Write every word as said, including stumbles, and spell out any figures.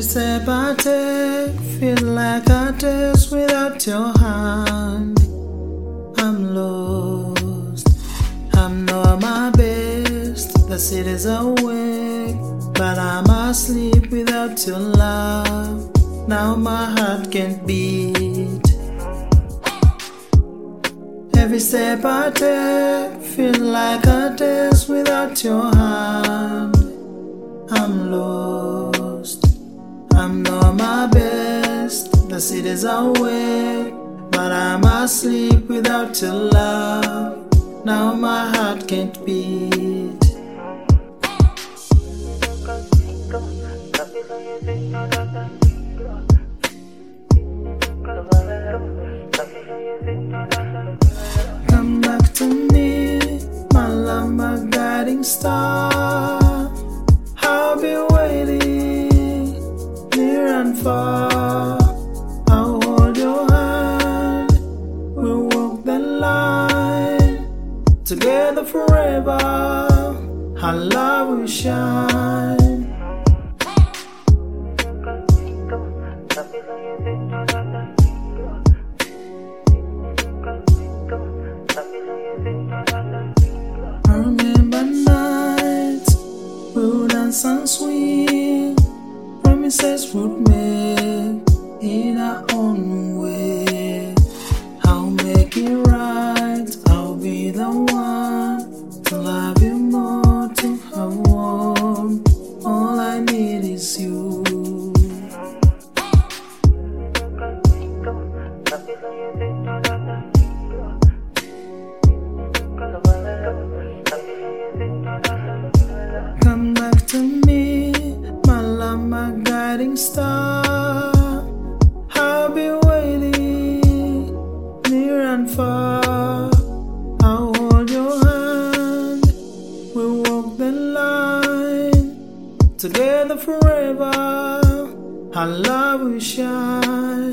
step I take, feel like I dance without your hand. I'm lost, I'm not my best. The city's awake, but I'm asleep without your love. Now my heart can't beat. Every step I take, feel like I dance without your hand. I'm lost, I'm not my best. The city's awake, but I'm asleep without your love. Now my heart can't beat. Come back to me, my love, my guiding star. I'll be waiting, near and far. I'll hold your hand, we'll walk the line, together forever. Our love will shine. I remember nights we'll dance and swing, promises would make in our own way. I'll make it right, I'll be the one to love you more, to have one. All I need is you. Come back to me, my love, my guiding star. I'll be waiting, near and far. I'll hold your hand, we'll walk the line, together forever. Our love will shine.